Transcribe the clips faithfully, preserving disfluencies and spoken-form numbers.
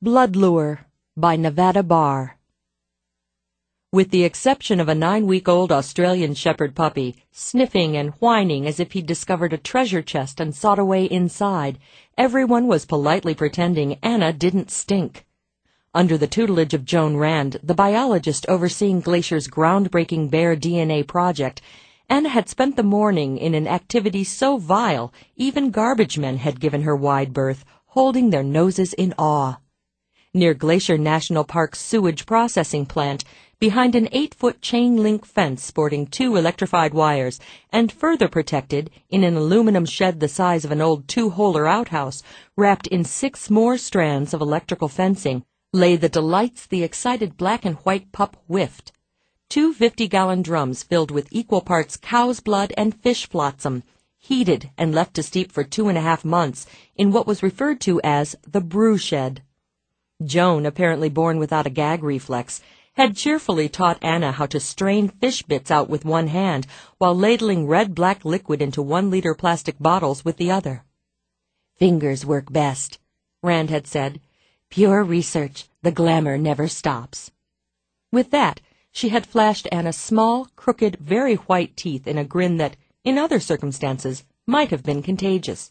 Blood Lure by Nevada Barr. With the exception of a nine-week-old Australian Shepherd puppy, sniffing and whining as if he'd discovered a treasure chest and sought a way inside, everyone was politely pretending Anna didn't stink. Under the tutelage of Joan Rand, the biologist overseeing Glacier's groundbreaking bear D N A project, Anna had spent the morning in an activity so vile, even garbage men had given her wide berth, holding their noses in awe. Near Glacier National Park's sewage processing plant, behind an eight-foot chain-link fence sporting two electrified wires, and further protected in an aluminum shed the size of an old two-holer outhouse, wrapped in six more strands of electrical fencing, lay the delights the excited black and white pup whiffed. Two fifty-gallon drums filled with equal parts cow's blood and fish flotsam, heated and left to steep for two and a half months in what was referred to as the brew shed. Joan, apparently born without a gag reflex, had cheerfully taught Anna how to strain fish bits out with one hand while ladling red-black liquid into one-liter plastic bottles with the other. "Fingers work best," Rand had said. "Pure research, the glamour never stops." With that, she had flashed Anna small, crooked, very white teeth in a grin that, in other circumstances, might have been contagious.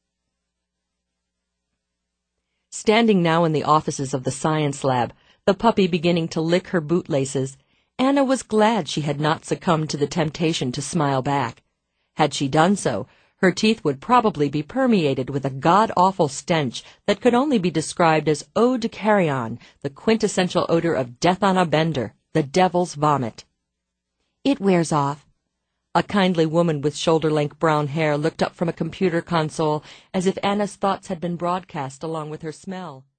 Standing now in the offices of the science lab, the puppy beginning to lick her bootlaces, Anna was glad she had not succumbed to the temptation to smile back. Had she done so, her teeth would probably be permeated with a god-awful stench that could only be described as eau de carrion, the quintessential odor of death on a bender, the devil's vomit. "It wears off." A kindly woman with shoulder-length brown hair looked up from a computer console as if Anna's thoughts had been broadcast along with her smell.